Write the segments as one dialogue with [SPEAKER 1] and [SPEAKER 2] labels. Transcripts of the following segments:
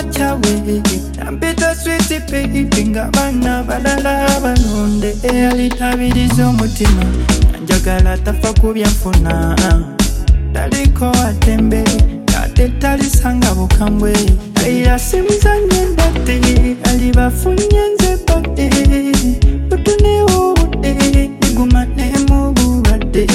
[SPEAKER 1] chawe Nampita sweet baby ngabana balala balonde alitabiriza omutima njagala tafa kubyafuna taliko atembe kate talisanga bukambwe ayira simuzanye ndate alibafunye nze bate utune ude igumane mu bubade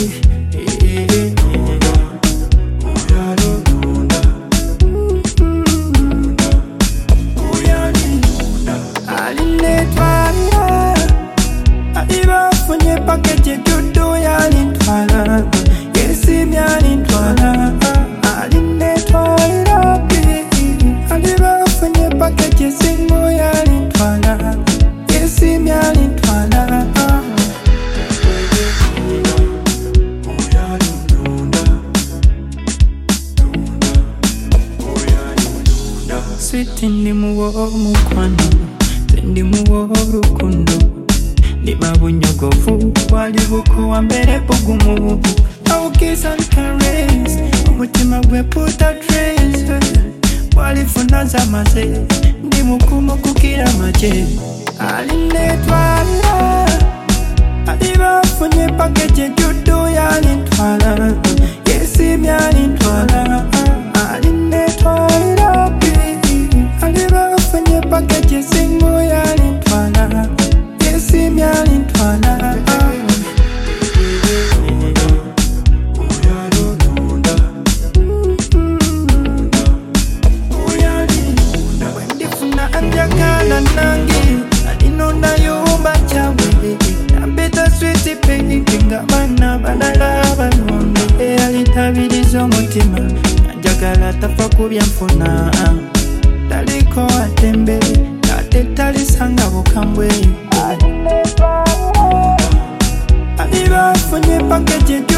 [SPEAKER 1] package tudo yalintwala yesi myalintwala alinetwala alibafanye package singo yalintwala yesi myalintwala sweet ndi muwo mukwano ndi muwo rukundo Ni mabunyogofu wali bukuwa mbere bugumu I'll kiss and caress umutima gwe put a trace wali funaza maze ndi mukumo kukira maje alinetwala alibafunye package judo yalintwala yesi myalintwala alinetwala alibafunye package singo yalintwala yesi myalintwala wendifuna anjakala nangi alinona yumba chawe nambita sweet baby ngabana balala balonde alitabiriza omutima anjakala tafa kubyafuna taliko atembe kate talisanga bukambwe alibafunye package